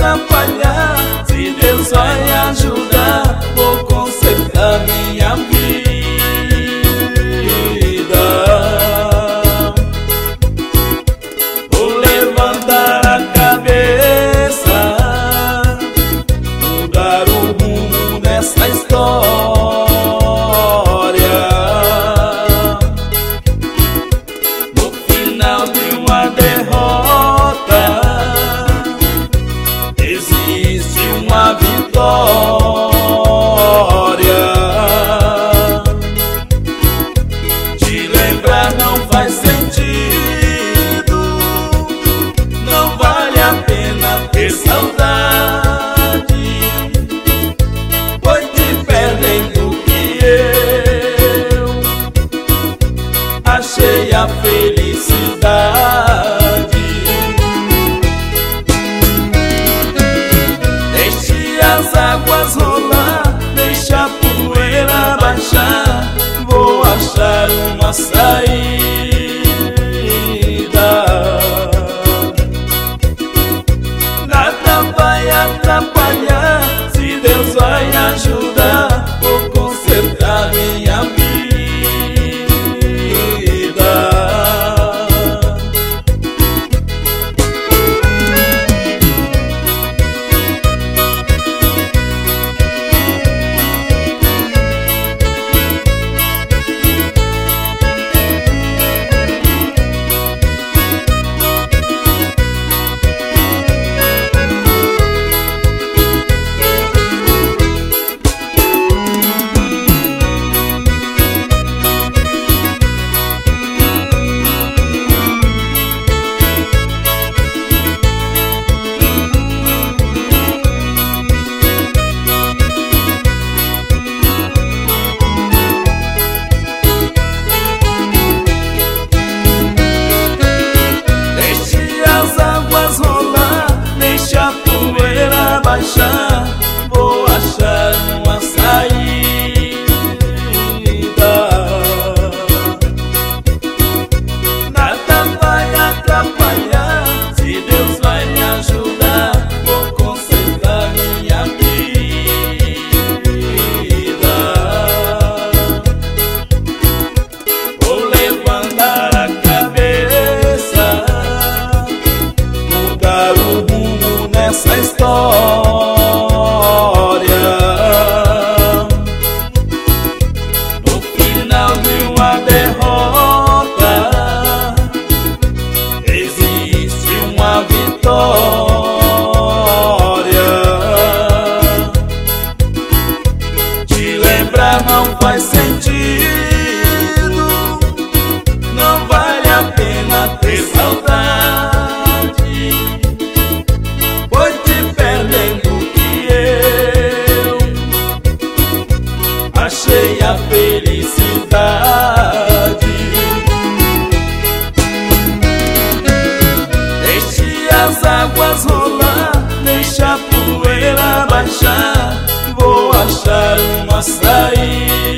atrapalhar. Se Deus vai ajudar, vou consertar minha vida. Vou levantar a cabeça, mudar o rumo dessa história. No final de uma derrota existe uma vitória. Te lembrar não faz sentido, não vale a pena ter saudade, pois diferente do que eu achei a felicidade. Deixe as águas rolar, deixa a poeira baixar, vou achar uma saída. Nada vai atrapalhar, se Deus vai ajudar, vou consertar minha vida. Baixar, vou achar uma saída. Nada vai atrapalhar, se Deus vai me ajudar, vou consertar minha vida. Vou levantar a cabeça, mudar o rumo nessa história. No final de uma derrota existe uma vitória. Te lembrar não faz sentido, não vale a pena ter saudade, pois diferente do que eu achei a felicidade. Deixe as águas rolar, deixa a poeira baixar, vou achar uma saída.